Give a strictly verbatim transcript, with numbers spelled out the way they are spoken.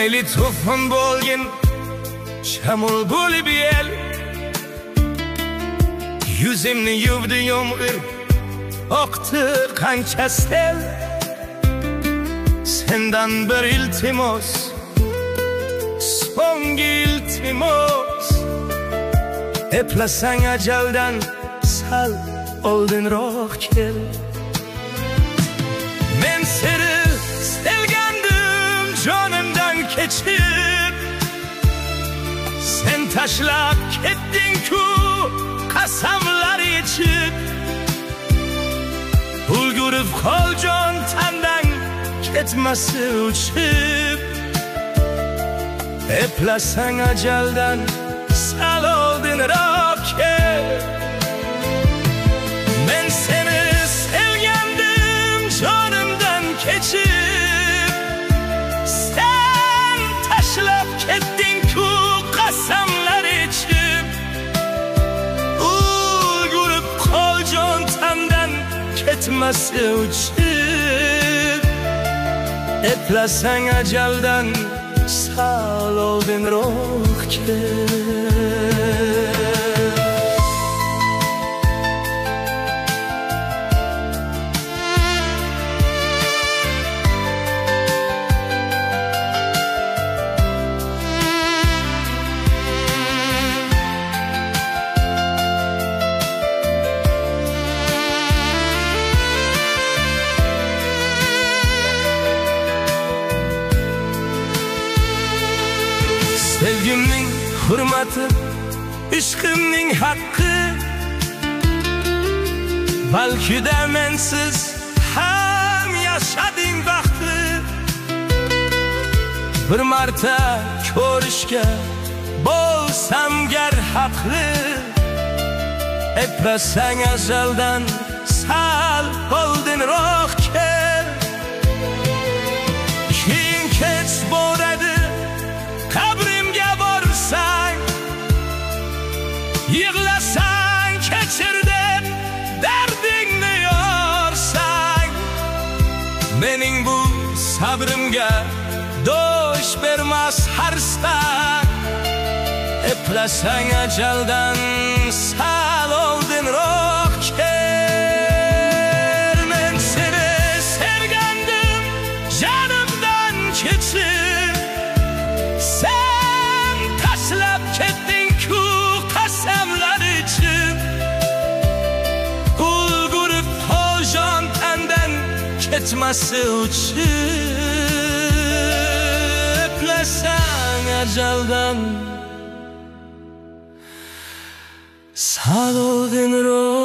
mayli to'fon bo'lgin shamol bo'lib el, yuzimni yuvdi yomg'ir, oqdi qancha sel. Sendan bir iltimos, so'nggi iltimos, eplasang ajaldan sal oldinroq kel. Men seni sevgandim jonimdan kechib, sen tashlab ketding-ku qasamlar ichib. Ulgurib qol jon tandan ketmasi uchib, eplasang ajaldan sal oldinroq kel. Men seni sevgandim jonimdan kechib, sen tashlab ketding-ku qasamlar ichib. Ulgurib qol jon tandan ketmasi uchib, eplasang ajaldan sal oldinroq kel. Sevgimning hurmati, ishqimning haqqi, balki-da mensiz ham yashading vaqti. Bir marta ko'rishga bo'lsam gar haqli, eplasang ajaldan sal oldinroq kel. Keyin kech boradi qabrimga borsang, yig'lasang kechir deb dardingni yorsang. Mening bu sabrimga dosh bermas har istak, eplasang ajaldan sal oldinroq kel. Men seni sevgandim jonimdan kechib, sen tashlab ketding-ku qasamlar ichib. Ulgurib qol jon tandan ketmasi uchib, eplasang ajaldan sal oldinroq